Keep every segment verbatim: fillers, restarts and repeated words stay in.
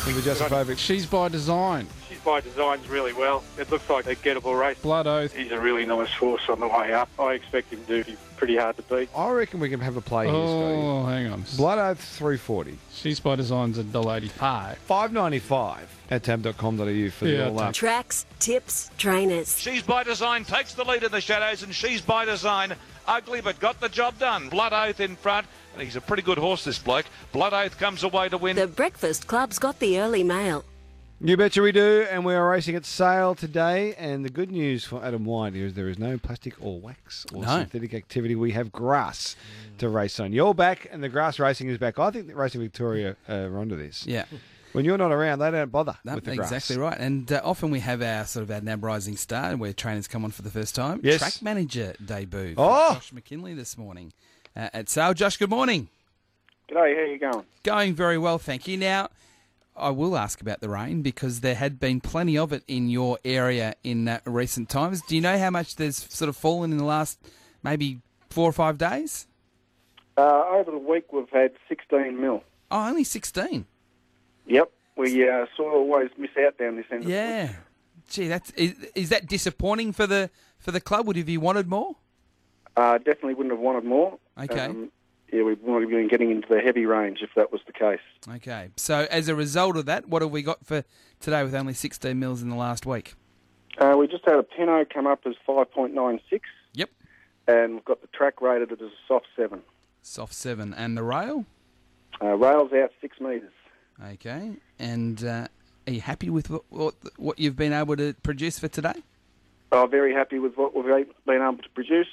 Think of Josipovic. She's by design. She's by designs really well. It looks like a gettable race. Blood Oath. He's a really nice horse on the way up. I expect him to be pretty hard to beat. I reckon we can have a play here, Scotty. Oh, hang on. Blood Oath three forty. She's by design's a one dollar eighty-five. five ninety-five at tab dot com dot a u for Yeah, the all up. Tracks, tips, trainers. She's by design, takes the lead in the shadows, and she's by design. Ugly, but got the job done. Blood Oath in front, and he's a pretty good horse, this bloke. Blood Oath comes away to win. The Breakfast Club's got the early mail. You betcha we do, and we are racing at Sale today. And the good news for Adam White is there is no plastic or wax or No. synthetic activity. We have grass to race on. You're back, and the grass racing is back. I think that Racing Victoria uh, are onto this. Yeah. When you're not around, they don't bother No, with the grass. exactly right. And uh, often we have our sort of our N A B Rising Star where trainers come on for the first time. Yes. Track manager debut. Oh! Josh McKinley this morning uh, at Sale. Josh, good morning. G'day, how you going? Going very well, thank you. Now, I will ask about the rain because there had been plenty of it in your area in uh, recent times. Do you know how much there's sort of fallen in the last maybe four or five days? Uh, over the week, we've had sixteen mil. Oh, only sixteen. Yep. We uh, sort of always miss out down this end. Yeah. Gee, that's is, is that disappointing for the for the club? Would have you wanted more? Uh, definitely wouldn't have wanted more. Okay. Um, yeah, we would have been getting into the heavy range if that was the case. Okay. So as a result of that, what have we got for today with only sixteen mils in the last week? Uh, we just had a Peno come up as five point nine six. Yep. And we've got the track rated as a soft seven. Soft seven. And the rail? Uh, rails out six metres. Okay. And uh, are you happy with what, what what you've been able to produce for today? Oh, very happy with what we've been able to produce.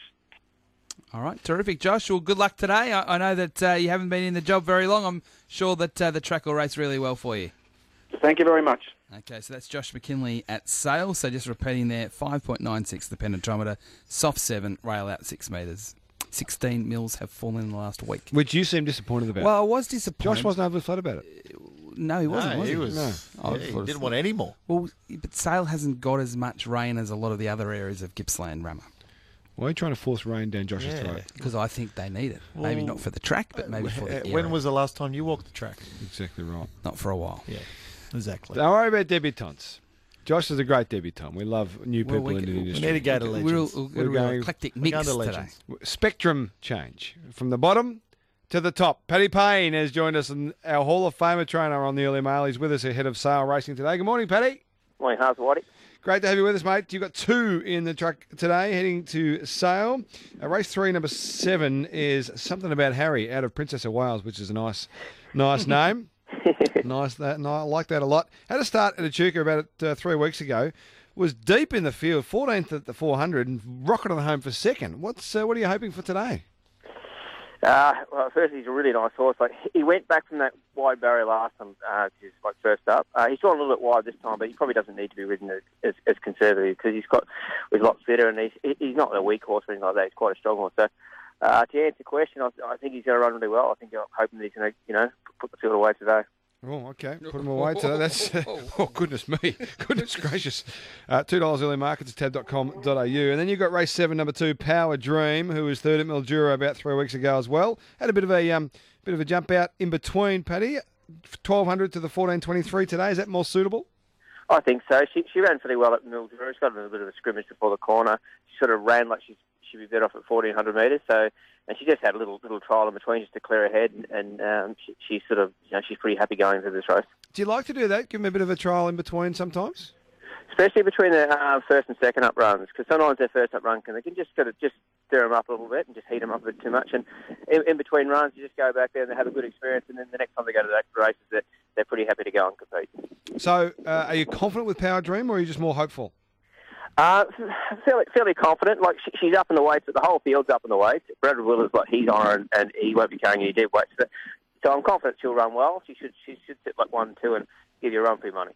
All right, terrific, Josh. Well, good luck today. I, I know that uh, you haven't been in the job very long. I'm sure that uh, the track will race really well for you. Thank you very much. Okay, so that's Josh McKinley at Sale. So just repeating there, five point nine six the penetrometer, soft seven, rail out six metres. sixteen mils have fallen in the last week. Which you seem disappointed about. Well, I was disappointed. Josh wasn't overly flat about it. No, he wasn't. No, was he he was. No. Oh, yeah, he sort of- didn't want any more. Well, but Sale hasn't got as much rain as a lot of the other areas of Gippsland Rammer. Why are you trying to force rain down Josh's Yeah. throat? Because I think they need it. Maybe Well, not for the track, but maybe for the Uh, area. When was the last time you walked the track? Exactly right. Not for a while. Yeah, exactly. Don't worry about debutantes. Josh is a great debutant. We love new Well, people we into can- the we industry. need to go to We're, Legends. we're, We're we're going- an eclectic we're mix going to today. Legends. Spectrum change from the bottom to the top. Paddy Payne has joined us, and our Hall of Famer trainer on the early mail. He's with us ahead of Sale Racing today. Good morning, Paddy. Morning, how's Whitey? Great to have you with us, mate. You've got two in the truck today, heading to Sale. Uh, race three, number seven, is Something About Harry out of Princess of Wales, which is a nice, nice name. nice that, no, I like that a lot. Had a start at Echuca about uh, three weeks ago. Was deep in the field, fourteenth at the four hundred, and rocketed home for second. What's uh, what are you hoping for today? Uh, well, first, he's a really nice horse. Like he went back from that wide barrier last time, uh, just like first up. Uh, he's gone a little bit wide this time, but he probably doesn't need to be ridden as, as, as conservative because he's got he's a lot fitter and he's he's not a weak horse or anything like that. He's quite a strong horse. So, uh, to answer the question, I, I think he's going to run really well. I think I'm hoping that he's going to, you know, put the field away today. Oh, okay. Put them away today. That's oh goodness me, goodness gracious. Uh, Two dollars early markets at tab dot com dot a u, and then you've got race seven, number two, Power Dream, who was third at Mildura about three weeks ago as well. Had a bit of a um, bit of a jump out in between, Paddy. Twelve hundred to the fourteen twenty three today. Is that more suitable? I think so. She she ran pretty well at Mildura. She's got a little bit of a scrimmage before the corner. She sort of ran like she she'd be better off at fourteen hundred metres. So, and she just had a little little trial in between just to clear her head, and, and um, she, she's sort of you know she's pretty happy going through this race. Do you like to do that? Give them a bit of a trial in between sometimes? Especially between the uh, first and second up runs, because sometimes their first up run can they can just sort of just stir them up a little bit and just heat them up a bit too much. And in, in between runs, you just go back there and they have a good experience, and then the next time they go to the races, they're, they're pretty happy to go and compete. So, uh, are you confident with Power Dream, or are you just more hopeful? Uh, fairly, fairly confident. Like she, she's up in the weights, but the whole field's up in the weights. Bradford Willis, like he's on her, and, and he won't be carrying any dead weights. So, so I'm confident she'll run well. She should, she should sit like one, two, and give you a run for your money.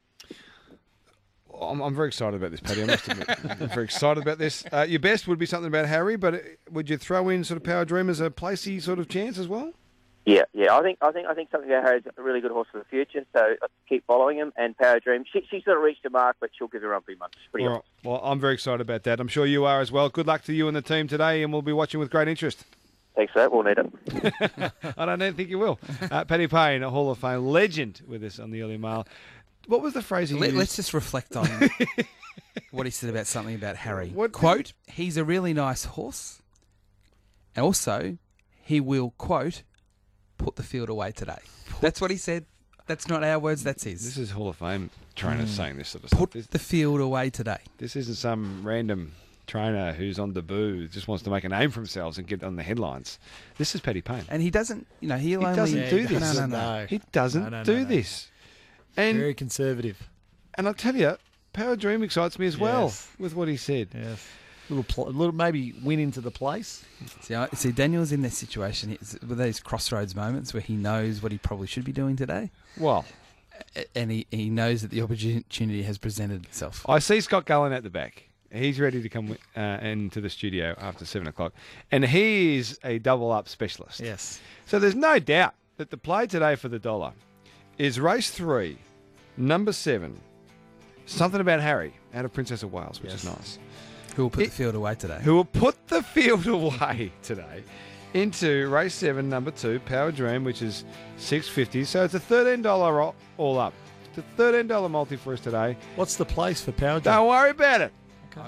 I'm, I'm very excited about this, Paddy. I must admit, I'm very excited about this. Uh, your best would be Something About Harry, but would you throw in sort of Power Dream as a placey sort of chance as well? Yeah, yeah. I think, I think, I think Something About Harry's a really good horse for the future. So uh, keep following him. And Power Dream, she, she sort of reached a mark, but she'll give you a run for your money. She's pretty All right. Well, I'm very excited about that. I'm sure you are as well. Good luck to you and the team today, and we'll be watching with great interest. Thanks for that. We'll need it. I don't think you will. Uh, Paddy Payne, a Hall of Fame legend, with us on the Early Mail. What was the phrase he Let, used? let's just reflect on what he said about something about Harry. What- Quote, he's a really nice horse. And also, he will, quote, put the field away today. That's what he said. That's not our words, that's his. This is Hall of Fame trainers saying this sort of stuff. Put This, the field away today. this isn't some random trainer who's on debut, just wants to make a name for himself and get on the headlines. This is Paddy Payne. And he doesn't, you know, he'll He only... doesn't Yeah, do he this. No, no, doesn't, no. no. He doesn't No, no, do no, no. this. And Very conservative. and I'll tell you, Power Dream excites me as well Yes. with what he said. Yes. Little, pl- little maybe win into the place. See, I, see, Daniel's in this situation He's- with those crossroads moments where he knows what he probably should be doing today, Well, a- and he, he knows that the opportunity has presented itself. I see Scott Gullen at the back. He's ready to come uh, into the studio after seven o'clock. And he is a double up specialist. Yes. So there's no doubt that the play today for the dollar is race three, number seven, Something About Harry, out of Princess of Wales, which is Yes. nice. Who will put It- the field away today? Who will put the field away today into race seven, number two, Power Dream, which is six fifty. So it's a thirteen dollars all up. It's a thirteen dollars multi for us today. What's the place for Power Dream? Don't worry about it.